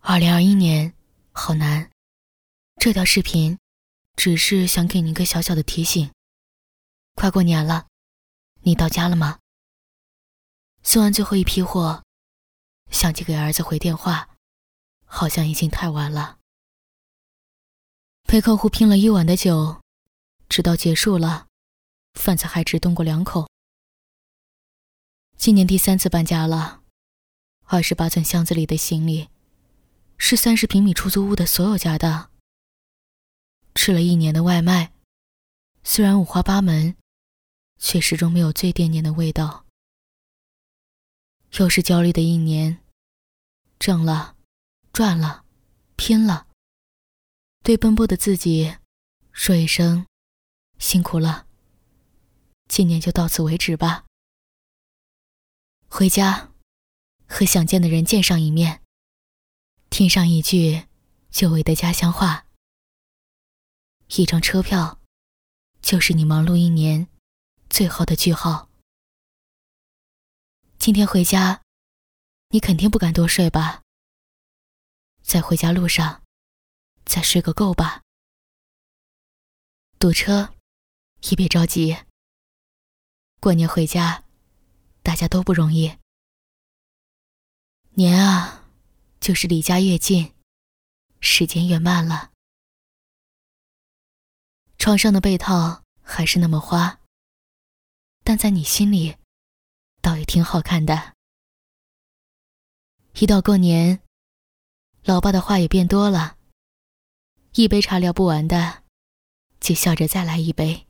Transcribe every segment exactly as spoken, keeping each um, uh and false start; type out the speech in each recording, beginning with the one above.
二零二一年好难。这条视频只是想给你一个小小的提醒。快过年了，你到家了吗？送完最后一批货，想起给儿子回电话，好像已经太晚了。陪客户拼了一晚的酒，直到结束了，饭菜还只动过两口。今年第三次搬家了，二十八寸箱子里的行李是三十平米出租屋的所有家当。吃了一年的外卖，虽然五花八门，却始终没有最惦念的味道。又是焦虑的一年，挣了，赚了，拼了，对奔波的自己说一声辛苦了。今年就到此为止吧。回家，和想见的人见上一面，听上一句久违的家乡话。一张车票，就是你忙碌一年最后的句号。今天回家，你肯定不敢多睡吧？在回家路上，再睡个够吧。堵车，也别着急。过年回家，大家都不容易。年啊，就是离家越近，时间越慢了。床上的被套还是那么花，但在你心里倒也挺好看的。一到过年，老爸的话也变多了，一杯茶聊不完的，就笑着再来一杯。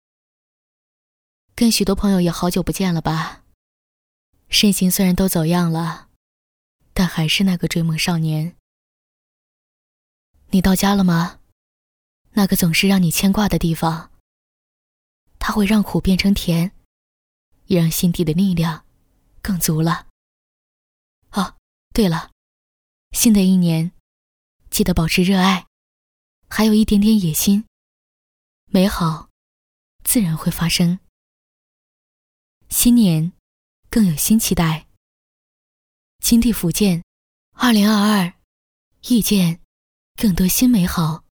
跟许多朋友也好久不见了吧，身形虽然都走样了，但还是那个追梦少年。你到家了吗？那个总是让你牵挂的地方，它会让苦变成甜，也让心底的力量更足了。哦，对了，新的一年，记得保持热爱，还有一点点野心，美好自然会发生。新年更有新期待。金地福建，二零二二，遇见更多新美好。